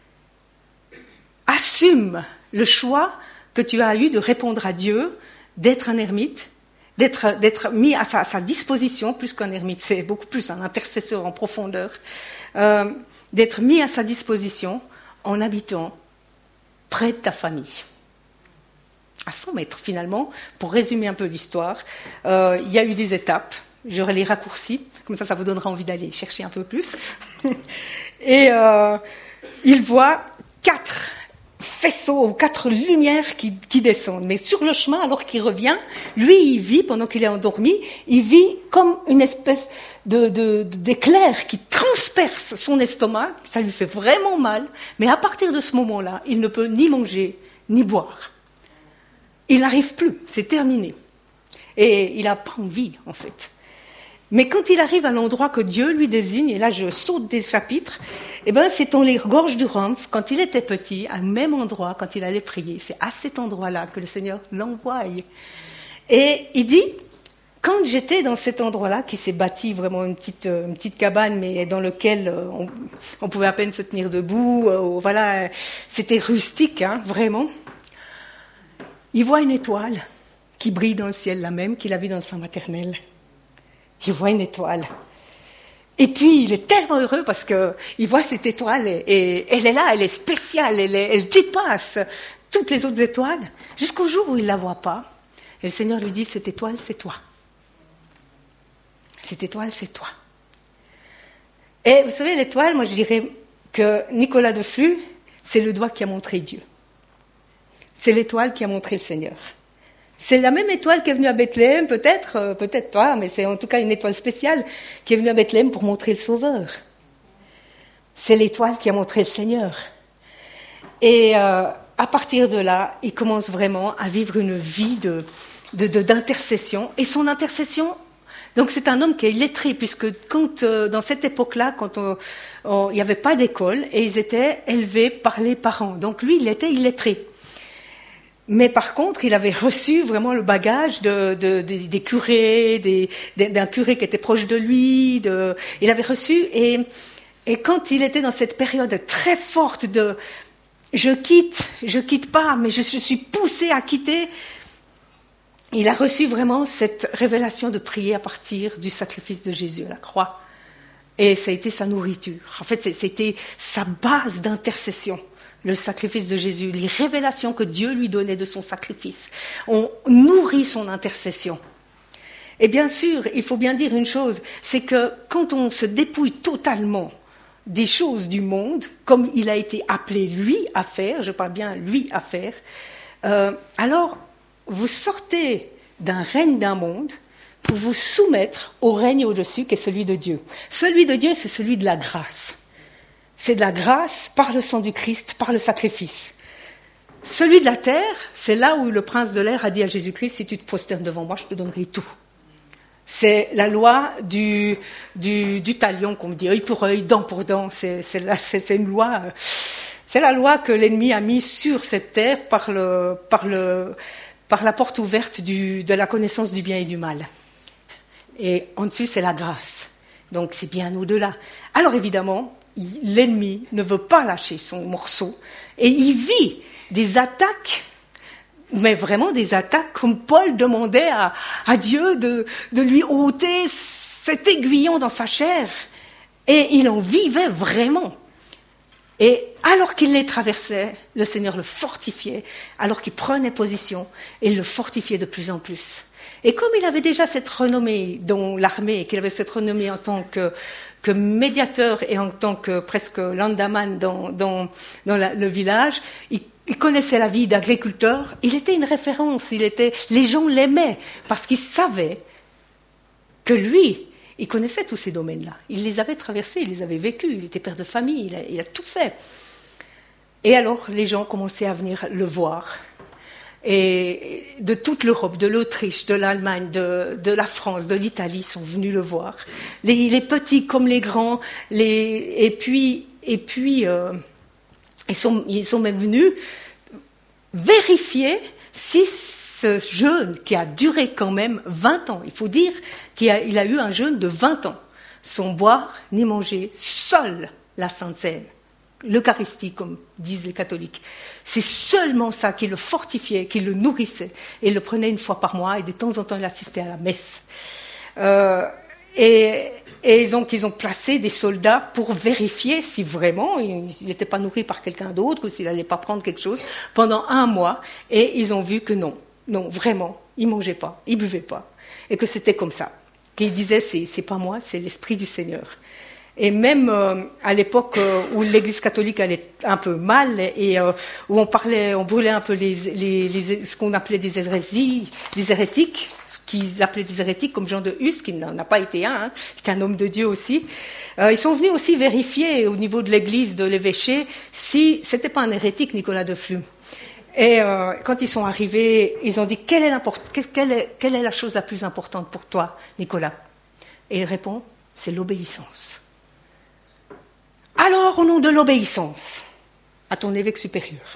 assume le choix que tu as eu de répondre à Dieu, d'être un ermite, d'être, d'être mis à sa, à sa disposition, plus qu'un ermite, c'est beaucoup plus un intercesseur en profondeur, euh, d'être mis à sa disposition en habitant près de ta famille. À cent mètres, finalement, pour résumer un peu l'histoire, euh, il y a eu des étapes, j'aurai les raccourcis, comme ça, ça vous donnera envie d'aller chercher un peu plus. Et euh, il voit quatre faisceaux, quatre lumières qui, qui descendent. Mais sur le chemin, alors qu'il revient, lui, il vit, pendant qu'il est endormi, il vit comme une espèce de, de, de, d'éclair qui transperce son estomac. Ça lui fait vraiment mal. Mais à partir de ce moment-là, il ne peut ni manger, ni boire. Il n'arrive plus, c'est terminé. Et il n'a pas envie, en fait. Mais quand il arrive à l'endroit que Dieu lui désigne, et là je saute des chapitres, eh ben c'est dans les gorges du Ramph, quand il était petit, à même endroit, quand il allait prier. C'est à cet endroit-là que le Seigneur l'envoie. Et il dit, quand j'étais dans cet endroit-là, qui s'est bâti vraiment une petite, une petite cabane, mais dans lequel on, on pouvait à peine se tenir debout, euh, voilà, c'était rustique, hein, vraiment. Il voit une étoile qui brille dans le ciel, la même qu'il a vue dans le sein maternel. Il voit une étoile. Et puis, il est tellement heureux parce qu'il voit cette étoile et, et elle est là, elle est spéciale, elle, est, elle dépasse toutes les autres étoiles, jusqu'au jour où il ne la voit pas. Et le Seigneur lui dit, cette étoile, c'est toi. Cette étoile, c'est toi. Et vous savez, l'étoile, moi je dirais que Nicolas de Flux, c'est le doigt qui a montré Dieu. C'est l'étoile qui a montré le Seigneur. C'est la même étoile qui est venue à Bethléem, peut-être, euh, peut-être pas, mais c'est en tout cas une étoile spéciale qui est venue à Bethléem pour montrer le Sauveur. C'est l'étoile qui a montré le Seigneur. Et euh, à partir de là, il commence vraiment à vivre une vie de, de, de, d'intercession. Et son intercession Donc c'est un homme qui est illettré, puisque quand, euh, dans cette époque-là, quand on, on, il n'y avait pas d'école, et ils étaient élevés par les parents. Donc lui, il était illettré. Mais par contre, il avait reçu vraiment le bagage de, de, de, des curés, des, d'un curé qui était proche de lui. De, il avait reçu, et, et quand il était dans cette période très forte de « je quitte, je quitte pas, mais je, je suis poussé à quitter », il a reçu vraiment cette révélation de prier à partir du sacrifice de Jésus à la croix. Et ça a été sa nourriture. En fait, c'était sa base d'intercession, le sacrifice de Jésus, les révélations que Dieu lui donnait de son sacrifice. On nourrit son intercession. Et bien sûr, il faut bien dire une chose, c'est que quand on se dépouille totalement des choses du monde, comme il a été appelé lui à faire, je parle bien lui à faire, euh, alors vous sortez d'un règne d'un monde pour vous soumettre au règne au-dessus qui est celui de Dieu. Celui de Dieu, c'est celui de la grâce. C'est de la grâce par le sang du Christ, par le sacrifice. Celui de la terre, c'est là où le prince de l'air a dit à Jésus-Christ, si tu te prosternes devant moi, je te donnerai tout. C'est la loi du, du, du talion, qu'on dit, œil pour œil, dent pour dent. C'est, c'est, la, c'est, c'est une loi, c'est la loi que l'ennemi a mise sur cette terre par le, par le, par la porte ouverte du, de la connaissance du bien et du mal. Et en dessus, c'est la grâce. Donc, c'est bien au-delà. Alors, évidemment, l'ennemi ne veut pas lâcher son morceau et il vit des attaques, mais vraiment des attaques comme Paul demandait à, à Dieu de, de lui ôter cet aiguillon dans sa chair. Et il en vivait vraiment. Et alors qu'il les traversait, le Seigneur le fortifiait, alors qu'il prenait position, il le fortifiait de plus en plus. Et comme il avait déjà cette renommée dans l'armée, qu'il avait cette renommée en tant que, que médiateur et en tant que presque landaman dans, dans, dans la, le village, il, il connaissait la vie d'agriculteur, il était une référence, il était, les gens l'aimaient parce qu'ils savaient que lui, il connaissait tous ces domaines-là. Il les avait traversés, il les avait vécus, il était père de famille, il a, il a tout fait. Et alors, les gens commençaient à venir le voir. Et de toute l'Europe, de l'Autriche, de l'Allemagne, de, de la France, de l'Italie sont venus le voir. Les, les petits comme les grands, les, et puis, et puis euh, ils, sont, ils sont même venus vérifier si ce jeûne qui a duré quand même vingt ans, il faut dire qu'il a, il a eu un jeûne de vingt ans, sans boire ni manger, seul la Sainte Seine, l'Eucharistie, comme disent les catholiques. C'est seulement ça qui le fortifiait, qui le nourrissait. Et il le prenait une fois par mois et de temps en temps il assistait à la messe. Euh, et, et donc ils ont placé des soldats pour vérifier si vraiment il n'était pas nourri par quelqu'un d'autre ou s'il n'allait pas prendre quelque chose pendant un mois. Et ils ont vu que non, non, vraiment, il ne mangeait pas, il ne buvait pas. Et que c'était comme ça. Qu'il disait, c'est, c'est pas moi, c'est l'Esprit du Seigneur. Et même euh, à l'époque euh, où l'Église catholique allait un peu mal et euh, où on parlait, on brûlait un peu les, les, les, ce qu'on appelait des hérésies, des hérétiques, ce qu'ils appelaient des hérétiques, comme Jean de Hus, qui n'en a pas été un, hein, qui était un homme de Dieu aussi. Euh, ils sont venus aussi vérifier au niveau de l'Église, de l'évêché, si c'était pas un hérétique, Nicolas de Flue. Et euh, quand ils sont arrivés, ils ont dit quelle est, quelle, est, quelle est la chose la plus importante pour toi, Nicolas? Et il répond, c'est l'obéissance. Alors, au nom de l'obéissance, à ton évêque supérieur,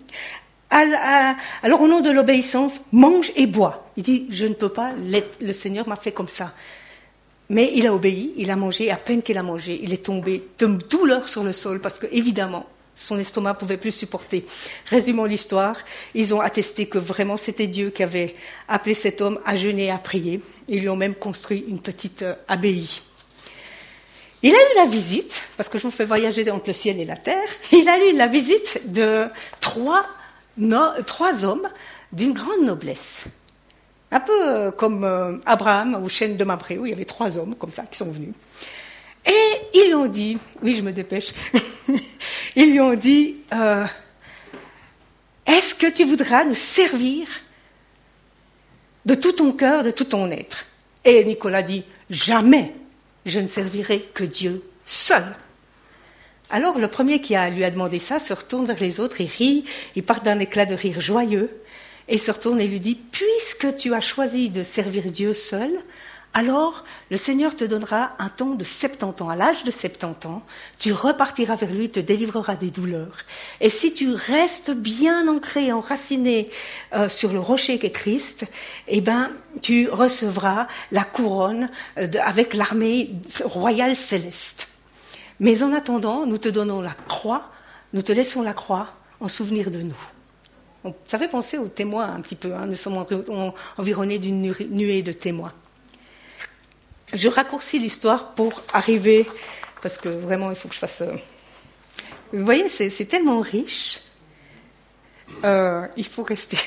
alors au nom de l'obéissance, mange et bois. Il dit, je ne peux pas, le Seigneur m'a fait comme ça. Mais il a obéi, il a mangé, et à peine qu'il a mangé, il est tombé de douleur sur le sol, parce que évidemment, son estomac ne pouvait plus supporter. Résumons l'histoire, ils ont attesté que vraiment c'était Dieu qui avait appelé cet homme à jeûner et à prier. Ils lui ont même construit une petite abbaye. Il a eu la visite, parce que je vous fais voyager entre le ciel et la terre, il a eu la visite de trois, no, trois hommes d'une grande noblesse. Un peu comme euh, Abraham au chêne de Mamré, où il y avait trois hommes comme ça qui sont venus. Et ils lui ont dit, oui je me dépêche, ils lui ont dit, euh, est-ce que tu voudras nous servir de tout ton cœur, de tout ton être? Et Nicolas dit, jamais. Je ne servirai que Dieu seul. Alors le premier qui a, lui a demandé ça se retourne vers les autres, il rit, il part d'un éclat de rire joyeux, et il se retourne et lui dit, puisque tu as choisi de servir Dieu seul, alors le Seigneur te donnera un temps de soixante-dix ans. À l'âge de soixante-dix ans, tu repartiras vers lui, te délivrera des douleurs. Et si tu restes bien ancré, enraciné euh, sur le rocher qu'est Christ, eh ben, tu recevras la couronne de, avec l'armée royale céleste. Mais en attendant, nous te donnons la croix, nous te laissons la croix en souvenir de nous. Donc, ça fait penser aux témoins un petit peu, hein. Nous sommes environnés d'une nuée de témoins. Je raccourcis l'histoire pour arriver, parce que vraiment il faut que je fasse... Vous voyez, c'est, c'est tellement riche, euh, il faut rester.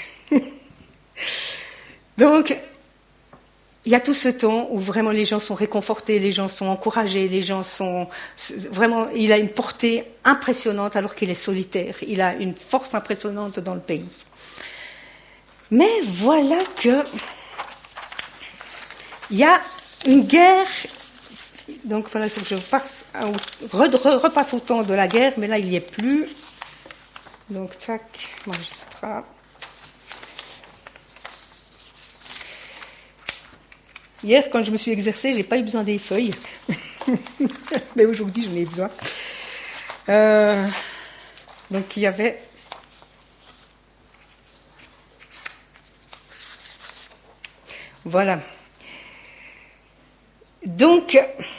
Donc, il y a tout ce temps où vraiment les gens sont réconfortés, les gens sont encouragés, les gens sont... Vraiment, il a une portée impressionnante alors qu'il est solitaire. Il a une force impressionnante dans le pays. Mais voilà que... Il y a une guerre... Donc voilà, il faut que je passe, repasse au temps de la guerre, mais là, il n'y est plus. Donc, tac, magistrat... Hier, quand je me suis exercée, je n'ai pas eu besoin des feuilles. Mais aujourd'hui, j'en ai besoin. Euh, donc, il y avait... Voilà. Donc,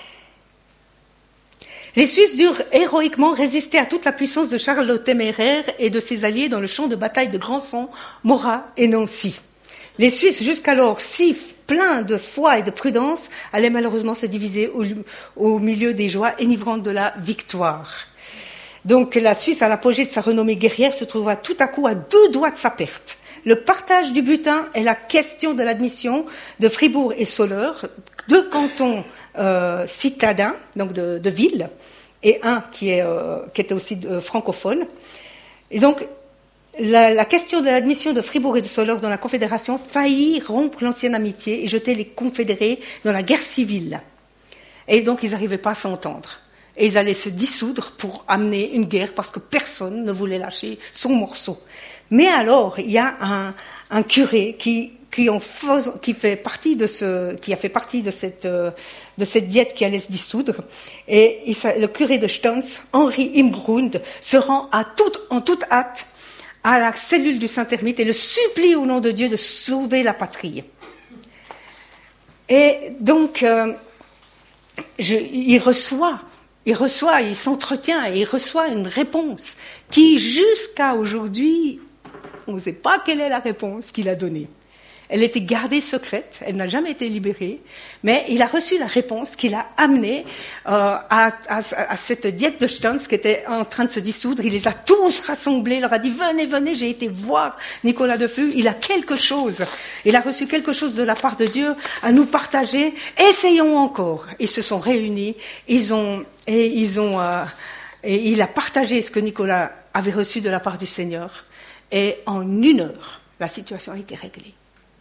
les Suisses durent héroïquement résister à toute la puissance de Charles le Téméraire et de ses alliés dans le champ de bataille de Grandson, Morat et Nancy. Les Suisses, jusqu'alors si pleins de foi et de prudence, allaient malheureusement se diviser au, au milieu des joies enivrantes de la victoire. Donc la Suisse, à l'apogée de sa renommée guerrière, se trouva tout à coup à deux doigts de sa perte. Le partage du butin est la question de l'admission de Fribourg et Soleure, deux cantons euh, citadins, donc de, de villes, et un qui, est, euh, qui était aussi euh, francophone. Et donc, La, la question de l'admission de Fribourg et de Soleure dans la Confédération faillit rompre l'ancienne amitié et jeter les confédérés dans la guerre civile. Et donc, ils n'arrivaient pas à s'entendre. Et ils allaient se dissoudre pour amener une guerre parce que personne ne voulait lâcher son morceau. Mais alors, il y a un, un curé qui, qui, en fais, qui, fait partie de ce, qui a fait partie de cette, de cette diète qui allait se dissoudre. Et, et ça, le curé de Stans, Henri Imbrund, se rend à toute, en toute hâte à la cellule du Saint-Ermite et le supplie au nom de Dieu de sauver la patrie. Et donc, euh, je, il reçoit, il reçoit, il s'entretient et il reçoit une réponse qui, jusqu'à aujourd'hui, on ne sait pas quelle est la réponse qu'il a donnée. Elle était gardée secrète, elle n'a jamais été libérée, mais il a reçu la réponse qui l'a amené euh, à, à, à cette diète de Stans qui était en train de se dissoudre. Il les a tous rassemblés, il leur a dit « Venez, venez, j'ai été voir Nicolas de Flue, il a quelque chose. Il a reçu quelque chose de la part de Dieu à nous partager. Essayons encore. » Ils se sont réunis, ils ont, et, ils ont, euh, et il a partagé ce que Nicolas avait reçu de la part du Seigneur. Et en une heure, la situation a été réglée.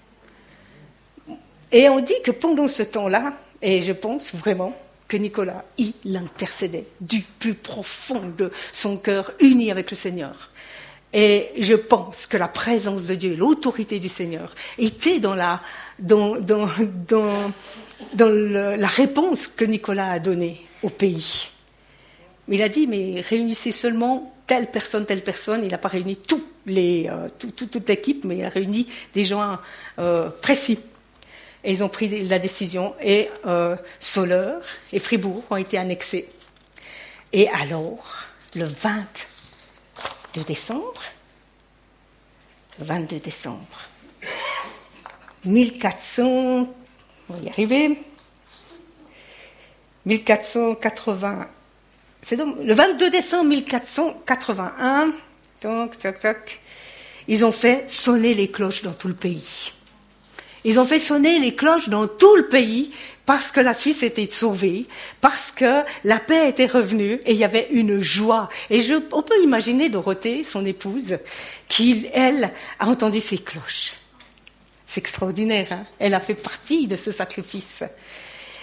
Et on dit que pendant ce temps-là, et je pense vraiment que Nicolas, il intercédait du plus profond de son cœur, uni avec le Seigneur. Et je pense que la présence de Dieu, l'autorité du Seigneur, était dans la, dans, dans, dans, dans le, la réponse que Nicolas a donnée au pays. Il a dit, mais réunissez seulement telle personne, telle personne. Il n'a pas réuni tous les, euh, tout, tout, toute l'équipe, mais il a réuni des gens euh, précis. Et ils ont pris la décision, et euh, Soleure et Fribourg ont été annexés. Et alors, le vingt-deux décembre, le vingt-deux décembre, mille quatre cents, on va y arriver, mille quatre cent quatre-vingts, c'est donc, le vingt-deux décembre mille quatre cent quatre-vingt-un, donc, toc, toc, ils ont fait sonner les cloches dans tout le pays. Ils ont fait sonner les cloches dans tout le pays parce que la Suisse était sauvée, parce que la paix était revenue et il y avait une joie. Et je, on peut imaginer Dorothée, son épouse, qui, elle, a entendu ces cloches. C'est extraordinaire, hein? Elle a fait partie de ce sacrifice.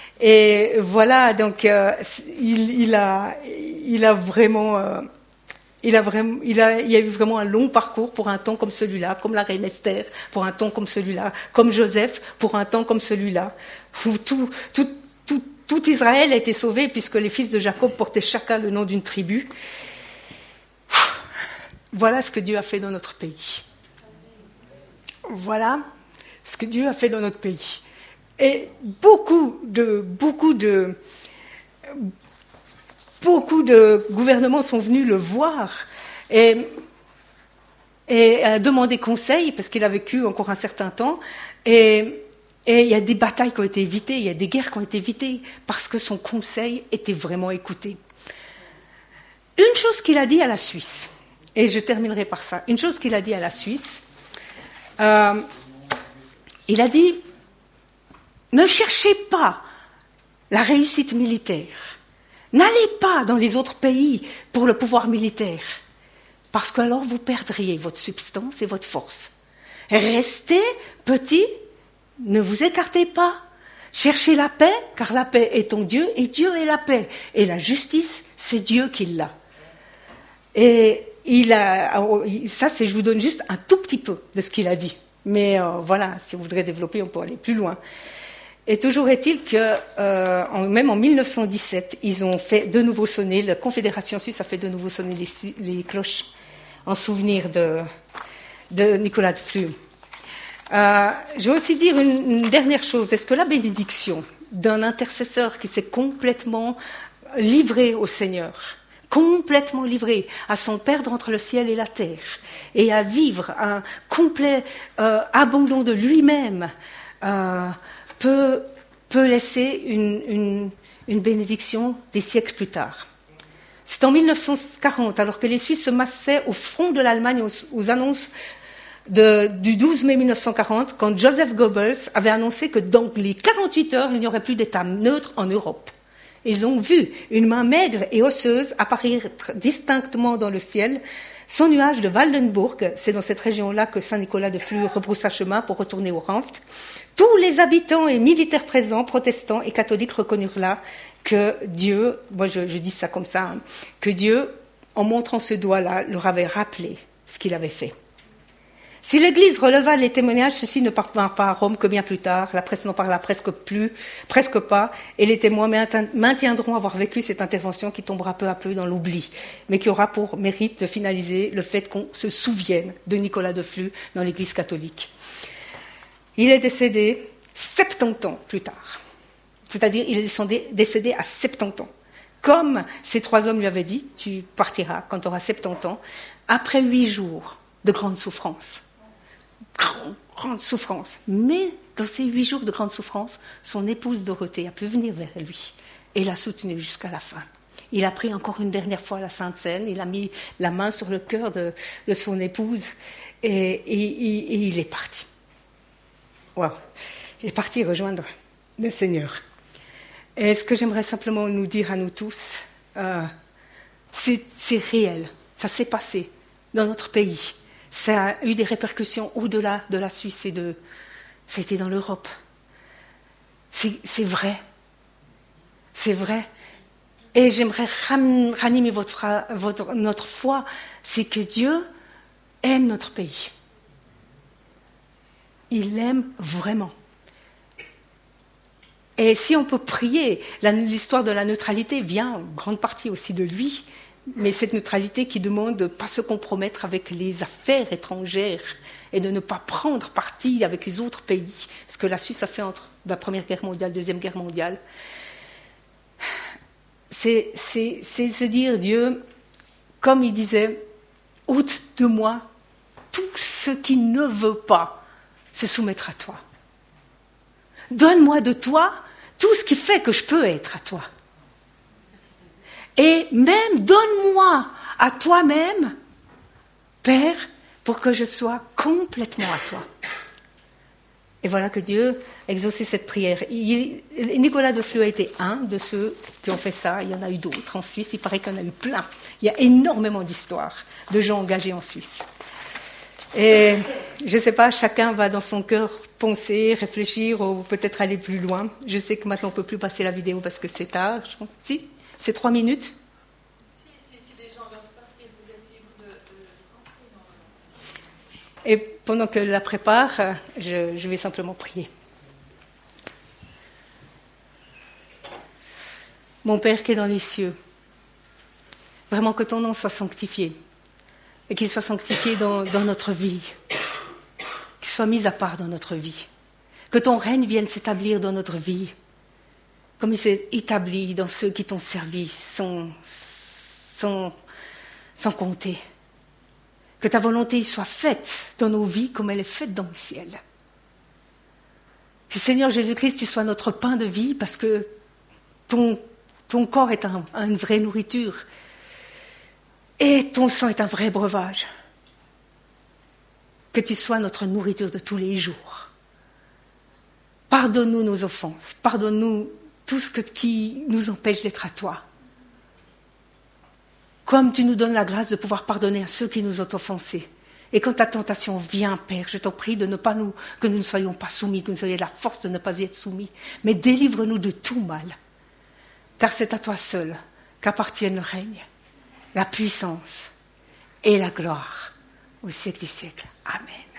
Et voilà, donc, euh, il, il, a, il a vraiment... Euh, Il a vraiment, il a, il y a eu vraiment un long parcours pour un temps comme celui-là, comme la reine Esther, pour un temps comme celui-là, comme Joseph, pour un temps comme celui-là, où tout, tout, tout, tout Israël a été sauvé puisque les fils de Jacob portaient chacun le nom d'une tribu. Voilà ce que Dieu a fait dans notre pays. Voilà ce que Dieu a fait dans notre pays. Et beaucoup de, beaucoup de, Beaucoup de gouvernements sont venus le voir et, et euh, demander conseil, parce qu'il a vécu encore un certain temps. Et, et il y a des batailles qui ont été évitées, il y a des guerres qui ont été évitées, parce que son conseil était vraiment écouté. Une chose qu'il a dit à la Suisse, et je terminerai par ça, une chose qu'il a dit à la Suisse, euh, il a dit, ne cherchez pas la réussite militaire. N'allez pas dans les autres pays pour le pouvoir militaire, parce qu'alors vous perdriez votre substance et votre force. Restez petits, ne vous écartez pas. Cherchez la paix, car la paix est ton Dieu, et Dieu est la paix. Et la justice, c'est Dieu qui l'a. Et il a, ça, c'est, je vous donne juste un tout petit peu de ce qu'il a dit. Mais euh, voilà, si vous voudrez développer, on peut aller plus loin. Et toujours est-il que, euh, en, même en mille neuf cent dix-sept, ils ont fait de nouveau sonner, la Confédération suisse a fait de nouveau sonner les, les cloches en souvenir de, de Nicolas de Flue. Euh, je vais aussi dire une, une dernière chose. Est-ce que la bénédiction d'un intercesseur qui s'est complètement livré au Seigneur, complètement livré à son perdre entre le ciel et la terre, et à vivre un complet euh, abandon de lui-même, euh, Peut, peut laisser une, une, une bénédiction des siècles plus tard. C'est en mille neuf cent quarante, alors que les Suisses se massaient au front de l'Allemagne aux, aux annonces de, du douze mai mille neuf cent quarante, quand Joseph Goebbels avait annoncé que dans les quarante-huit heures, il n'y aurait plus d'État neutre en Europe. Ils ont vu une main maigre et osseuse apparaître distinctement dans le ciel. Son nuage de Waldenburg, c'est dans cette région-là que Saint Nicolas de Flue rebroussa chemin pour retourner au Ranft. Tous les habitants et militaires présents, protestants et catholiques, reconnurent là que Dieu, moi je, je dis ça comme ça, hein, que Dieu, en montrant ce doigt-là, leur avait rappelé ce qu'il avait fait. Si l'Église releva les témoignages, ceux-ci ne parvinrent pas à Rome que bien plus tard, la presse n'en parla presque plus, presque pas, et les témoins maintiendront avoir vécu cette intervention qui tombera peu à peu dans l'oubli, mais qui aura pour mérite de finaliser le fait qu'on se souvienne de Nicolas de Flue dans l'Église catholique. Il est décédé soixante-dix ans plus tard, c'est-à-dire il est décédé à soixante-dix ans. Comme ces trois hommes lui avaient dit, tu partiras quand tu auras soixante-dix ans, après huit jours de grande souffrance. Grande, grande souffrance. Mais dans ces huit jours de grande souffrance, son épouse Dorothée a pu venir vers lui et l'a soutenue jusqu'à la fin. Il a pris encore une dernière fois la Sainte Seine, il a mis la main sur le cœur de, de son épouse et, et, et, et il est parti. Wow. Il est parti rejoindre le Seigneur. Et ce que j'aimerais simplement nous dire à nous tous, euh, c'est, c'est réel, ça s'est passé dans notre pays. Ça a eu des répercussions au-delà de la Suisse et de... C'était dans l'Europe. C'est, c'est vrai. C'est vrai. Et j'aimerais ram, ranimer votre, votre, notre foi, c'est que Dieu aime notre pays. Il l'aime vraiment. Et si on peut prier, la, l'histoire de la neutralité vient en grande partie aussi de lui, mais cette neutralité qui demande de ne pas se compromettre avec les affaires étrangères et de ne pas prendre parti avec les autres pays, ce que la Suisse a fait entre la Première Guerre mondiale et la Deuxième Guerre mondiale. C'est, c'est, c'est se dire, Dieu, comme il disait, ôte de moi tout ce qui ne veut pas se soumettre à toi. Donne-moi de toi tout ce qui fait que je peux être à toi. Et même donne-moi à toi-même, Père, pour que je sois complètement à toi. Et voilà que Dieu a exaucé cette prière. Il, Nicolas de Flue a été un de ceux qui ont fait ça. Il y en a eu d'autres en Suisse. Il paraît qu'il y en a eu plein. Il y a énormément d'histoires de gens engagés en Suisse. Et je ne sais pas, chacun va dans son cœur penser, réfléchir ou peut-être aller plus loin. Je sais que maintenant on ne peut plus passer la vidéo parce que c'est tard, je pense. Si ? C'est trois minutes. Si, si, si les gens doivent partir, vous êtes Et pendant que je la prépare, je, je vais simplement prier. Mon Père qui est dans les cieux, vraiment que ton nom soit sanctifié et qu'il soit sanctifié dans, dans notre vie, qu'il soit mis à part dans notre vie, que ton règne vienne s'établir dans notre vie, comme il s'est établi dans ceux qui t'ont servi sans, sans, sans compter. Que ta volonté soit faite dans nos vies comme elle est faite dans le ciel. Que Seigneur Jésus-Christ, tu sois notre pain de vie parce que ton Ton corps est un, une vraie nourriture et ton sang est un vrai breuvage. Que tu sois notre nourriture de tous les jours. Pardonne-nous nos offenses, pardonne-nous tout ce que, qui nous empêche d'être à toi. Comme tu nous donnes la grâce de pouvoir pardonner à ceux qui nous ont offensés. Et quand ta tentation vient, Père, je t'en prie de ne pas nous, que nous ne soyons pas soumis, que nous ayons la force de ne pas y être soumis, mais délivre-nous de tout mal. Car c'est à toi seul qu'appartiennent le règne, la puissance et la gloire au siècle des siècles. Amen.